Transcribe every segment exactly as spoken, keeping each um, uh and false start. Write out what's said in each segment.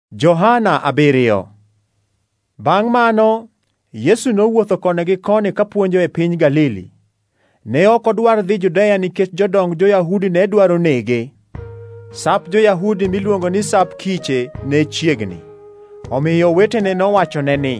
Johana abiriyo. Bang' mano, Yesu nowuotho koni gi koni kapuonjo e piny Galili. Ne ok odwar dhi Judea nikech jodong jo-Yahudi ne dwaro nege. Sap jo-Yahudi miluongo ni Sap Kiche ne chiegni. Omiyo wetene nowachone ni,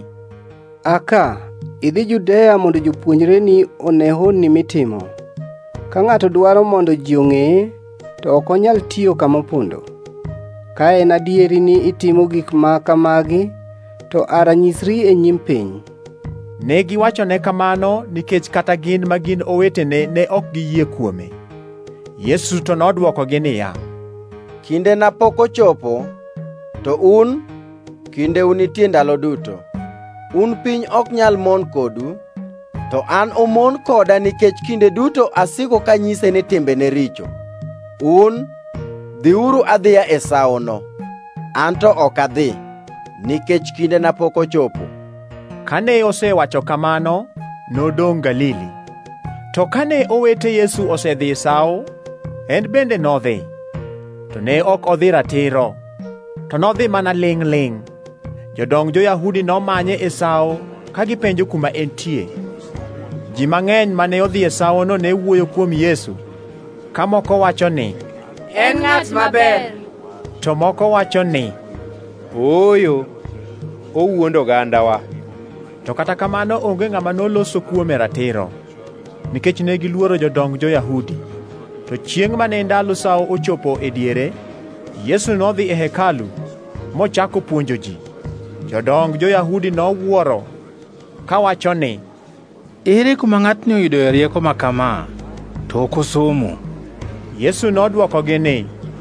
Aka, idhi Judea mondo jopuonjreni one honni mitimo. Ka ng'ato dwaro mondo ji ong'eye, to ok onyal tiyo kama opondo. Ka en adieri ni itimo gik ma kamagi, to ara nyisri e nyim piny. Ne giwachone kamano nikech kata gin ma gin owetene ne ok giyie kuome. Yesu to nodwokogi niya, Kindena pok ochopo, to un, kindeu nitie ndalo duto. Un piny ok nyal mon kodu, to an omon koda nikech kinde duto asiko kanyise ni timbene richo. Un, dhiuru adhiya e sawono. An to ok adhi, nikech kindena pok ochopo. Kane osewacho kamano, nodong' Galili. To kane owete Yesu osedhi e sawo, en bende nodhi. To ne ok odhi ratiro, to nodhi mana lingʼ-lingʼ. Jodong jo-Yahudi nomanye e sawo ka gipenjo kuma entie. Ji mang'eny mane odhi e sawono ne wuoyo kuom Yesu, ka moko wacho ni, En ng'at maber. To moko wacho ni, Ooyo, owuondo ogandawa. To kata kamano onge ng'ama noloso kuome ratiro, nikech ne giluoro jodong jo-Yahudi. To chiengʼ mane ndalo sawo ochopo e diere, Yesu nodhi e hekalu mochako puonjo ji. Jodong jo-Yahudi nowuoro kawacho ni, Ere kuma ng'atni oyudoe rieko ma kama, to ok osomo? Yesu nodwokogi ni,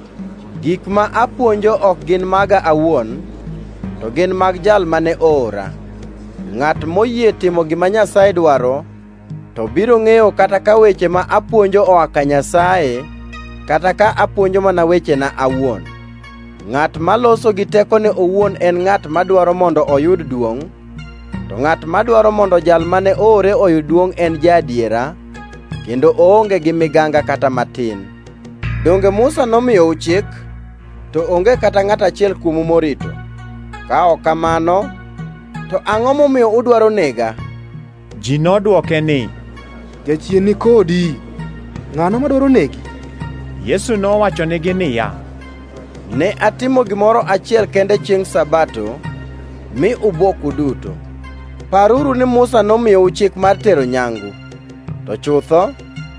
Gik ma apuonjo ok gin maga awuon, to gin mag Jal mane oora. Ng'at moyie timo gima Nyasaye dwaro, to biro ng'eyo kata ka weche ma apuonjo oa ka Nyasaye, kata ka apuonjo mana wechena awuon. Ng'at maloso gi tekone owuon en ng'at madwaro mondo oyud duongʼ, to ng'at madwaro mondo Jal mane oore oyud duongʼ en ja-adiera, kendo oonge gi miganga kata matin. Donge Musa nomiyou chik, to onge kata ng'at achiel kuomu morito? Ka ok kamano, to ang'o momiyo udwaro nega? Ji nodwoke ni, Jachien ni kodi, ng'ano madwaro negi? Yesu nowachonegi niya, Ne atimo gimoro achiel kende chiengʼ Sabato, mi ubwoku duto. Paruru ni Musa nomiyou chik mar tero nyangu. To chutho,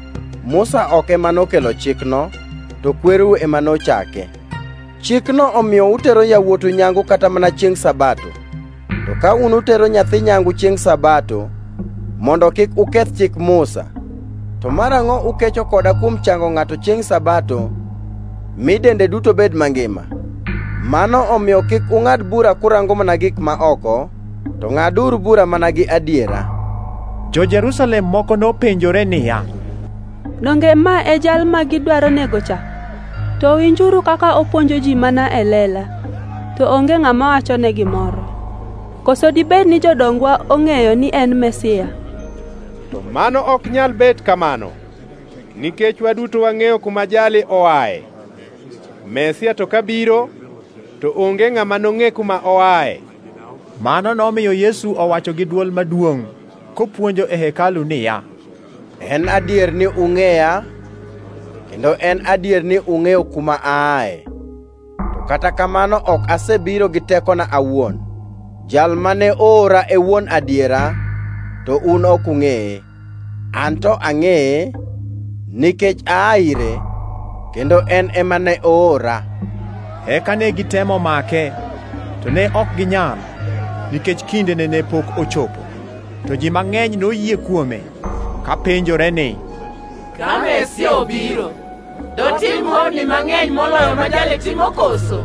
Musa ok ema nokelo chikno, to kwereu ema nochake. Chikno omiyo utero yawuotu nyangu kata mana chiengʼ Sabato. To ka un utero nyathi nyangu chiengʼ Sabato, mondo kik uketh chik Musa, to marang'o ukecho koda kuom chango ng'ato chiengʼ Sabato, mi dende duto bed mangima? Mano omiyo kik ung'ad bura kurango mana gik ma oko, to ng'aduru bura mana gi adiera. Jo-Jerusalem moko nopenjore niya, Donge ma e jal ma gidwaro nego cha? To winjuru kaka opuonjo ji mana e lela, to onge ng'ama wachone gimoro. Koso dibed ni jodongwa ong'eyo ni en Mesia? To mano ok nyal bet kamano, nikech waduto wang'eyo kuma jali oaye. Mesia to kabiro, to onge ng'ama nong'e kuma oaye. Mano nomiyo Yesu owacho gi dwol maduongʼ kopuonjo e hekalu niya, En adier ni ung'eya, kendo en adier ni ung'eyo kuma aaye. To kata kamano ok asebiro gi tekona awuon. Jal mane oora e wuon adiera, to un ok ung'eye. An to ang'eye, nikech aa ire, kendo en ema ne oora. Eka ne gitemo make, to ne ok ginyal, nikech kindene ne pok ochopo. To ji mang'eny noyie kuome, ka penjore ni, Ka Mesia obiro, dotim honni mang'eny moloyo ma jali timo koso?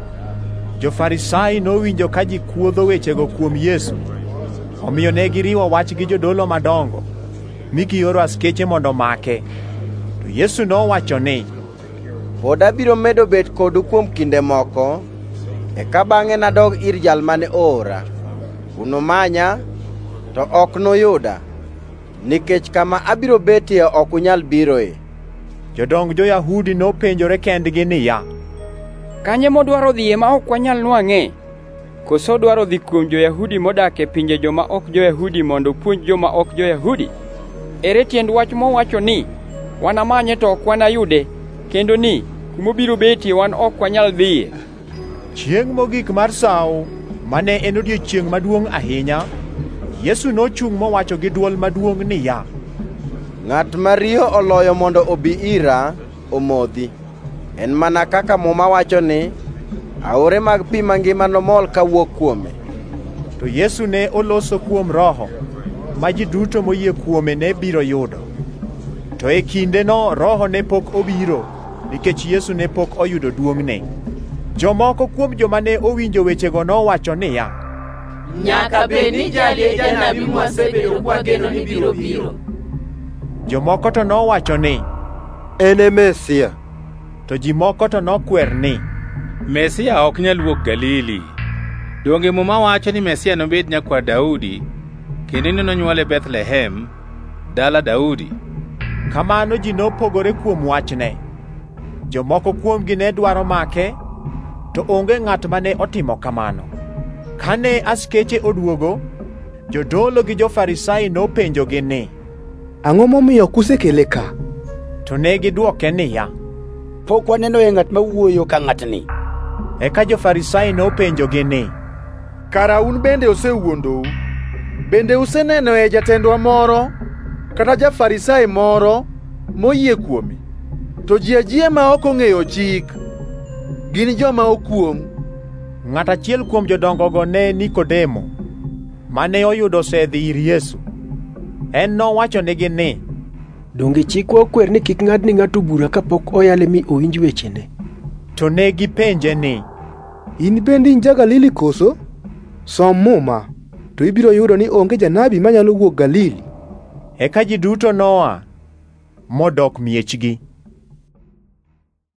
Jo-Farisai nowinjo ka ji kuodho wechego kuom Yesu. Omiyo ne giriwo wach gi jodolo madongo, mi gioro askeche mondo make. To Yesu nowacho ni, Pod abiro medo bet kodu kuom kinde moko, eka bang'e nadog ir Jal mane oora. Unomanya, to ok nuyuda, nikech kama abiro betie ok unyal biroe. Jodong jo-Yahudi nopenjore kendgi niya, kanye modwaro dhiye ma ok wanyal nwang'e? Koso dwaro dhi kuom jo-Yahudi modak e pinje joma ok jo-Yahudi mondo puonj joma ok jo-Yahudi? Ere tiend wach mowacho ni, wanamanye to ok wanayude, kendo ni, kumobiro betie wan ok wanyal dhiye? Chieng' mogik mar sawo, mane en odiechieng' maduong' ahinya, Yesu nochung' mowacho gi dwol maduong' niya, ng'at ma riyo oloyo mondo obi ira omodhi. En mana kaka muma wacho ni, aore mag pi mangima nomol kawuok kuome. To Yesu ne oloso kuom Roho, ma ji duto moyie kuome ne biro yudo. To e kindeno Roho ne pok obiro, nikech Yesu ne pok oyudo duong'ne. Jomoko kuom joma ne owinjo wechego nowacho niya, nyaka bed ni jali e janabi mwasebedo kwageno ni biro biro. Jomoko to nowacho ni, en e Mesia. To ji moko to nokwer ni, Mesia ok nyal wuok Galili. Donge muma wacho ni Mesia nobed nyakwar Daudi, kendo ni nonywole Bethlehem, dala Daudi? Kamano ji nopogore kuom wachne. Jomoko kuomgi ne dwaro make, to onge ng'at mane otimo kamano. Kane askeche oduogo, jodolo gi jo-Farisai nopenjogi ni, ang'o momiyo kusekele ka? To ne gidwoke niya, pok wanenoe ng'at ma wuoyo ka ng'atni. Eka jo-Farisai nopenjogi ni, kara un bende osewuondou? Bende usenenoe jatendwa moro kata ja-Farisai moro moyie kuome? To ji ajia ma ok ong'eyo chik gin joma okwongʼ. Ng'at achiel kuom jodongogo ne Nikodemo, mane oyudo osedhi ir Yesu. En nowachonegi ni, donge chikwa okwer ni kik ng'adni ng'ato bura kapok oyale mi owinj wechene? To ne gipenje ni, in bende in ja-Galili koso? Som muma, to ibiro yudo ni onge janabi manyalo wuok Galili. Eka ji duto noa modok miechgi.